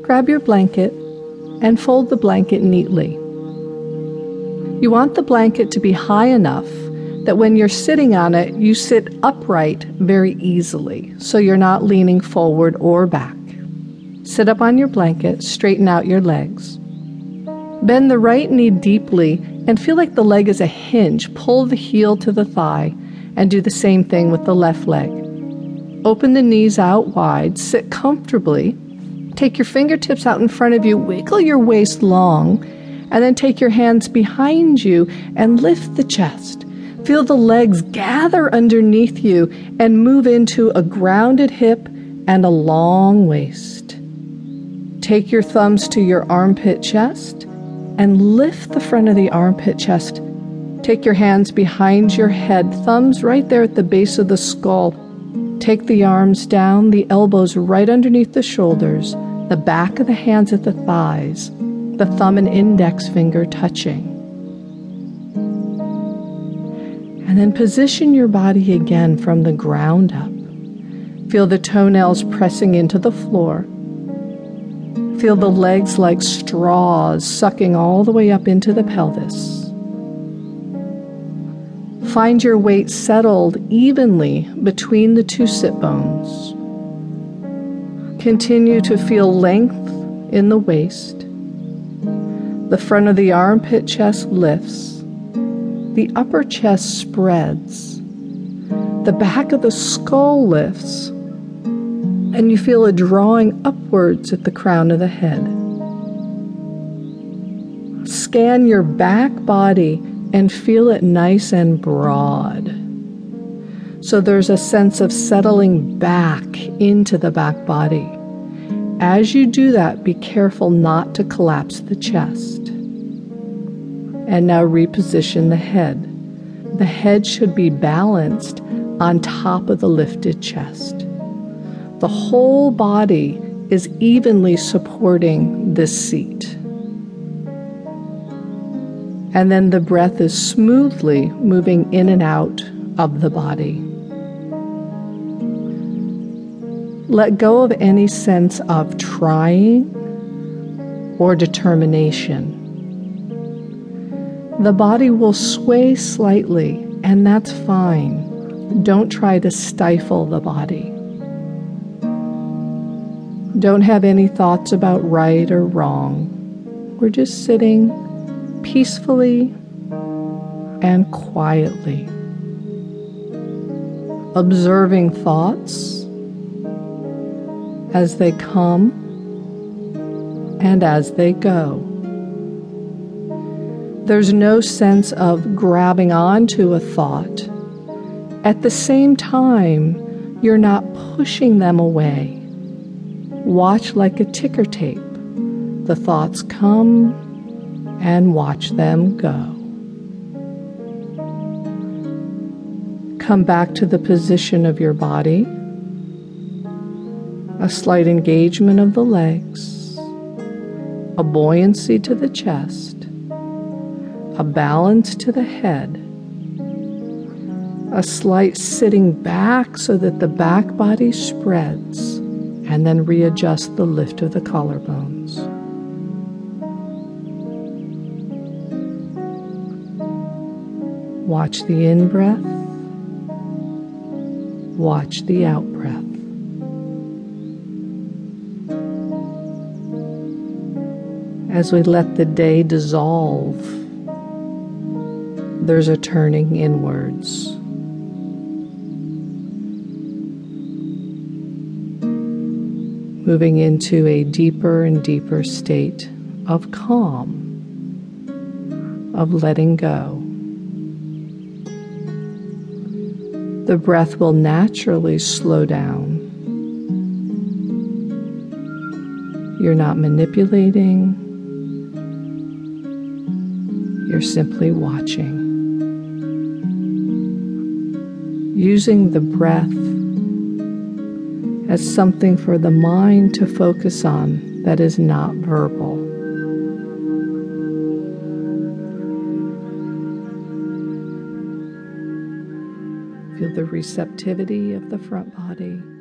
grab your blanket and fold the blanket neatly. You want the blanket to be high enough that when you're sitting on it, you sit upright very easily, so you're not leaning forward or back. Sit up on your blanket, straighten out your legs. Bend the right knee deeply and feel like the leg is a hinge. Pull the heel to the thigh and do the same thing with the left leg. Open the knees out wide, sit comfortably. Take your fingertips out in front of you, wiggle your waist long, and then take your hands behind you and lift the chest. Feel the legs gather underneath you and move into a grounded hip and a long waist. Take your thumbs to your armpit chest and lift the front of the armpit chest. Take your hands behind your head, thumbs right there at the base of the skull. Take the arms down, the elbows right underneath the shoulders, the back of the hands at the thighs, the thumb and index finger touching. And then position your body again from the ground up. Feel the toenails pressing into the floor. Feel the legs like straws sucking all the way up into the pelvis. Find your weight settled evenly between the two sit bones. Continue to feel length in the waist. The front of the armpit chest lifts. The upper chest spreads. The back of the skull lifts. And you feel a drawing upwards at the crown of the head. Scan your back body and feel it nice and broad. So there's a sense of settling back into the back body. As you do that, be careful not to collapse the chest. And now reposition the head. The head should be balanced on top of the lifted chest. The whole body is evenly supporting this seat. And then the breath is smoothly moving in and out of the body. Let go of any sense of trying or determination. The body will sway slightly, and that's fine. Don't try to stifle the body. Don't have any thoughts about right or wrong. We're just sitting peacefully and quietly, observing thoughts as they come and as they go. There's no sense of grabbing onto a thought. At the same time, you're not pushing them away. Watch like a ticker tape. The thoughts come and watch them go. Come back to the position of your body. A slight engagement of the legs. A buoyancy to the chest. A balance to the head. A slight sitting back so that the back body spreads. And then readjust the lift of the collarbones. Watch the in-breath. Watch the out-breath. As we let the day dissolve, there's a turning inwards. Moving into a deeper and deeper state of calm, of letting go. The breath will naturally slow down. You're not manipulating. You're simply watching. Using the breath as something for the mind to focus on that is not verbal. Feel the receptivity of the front body.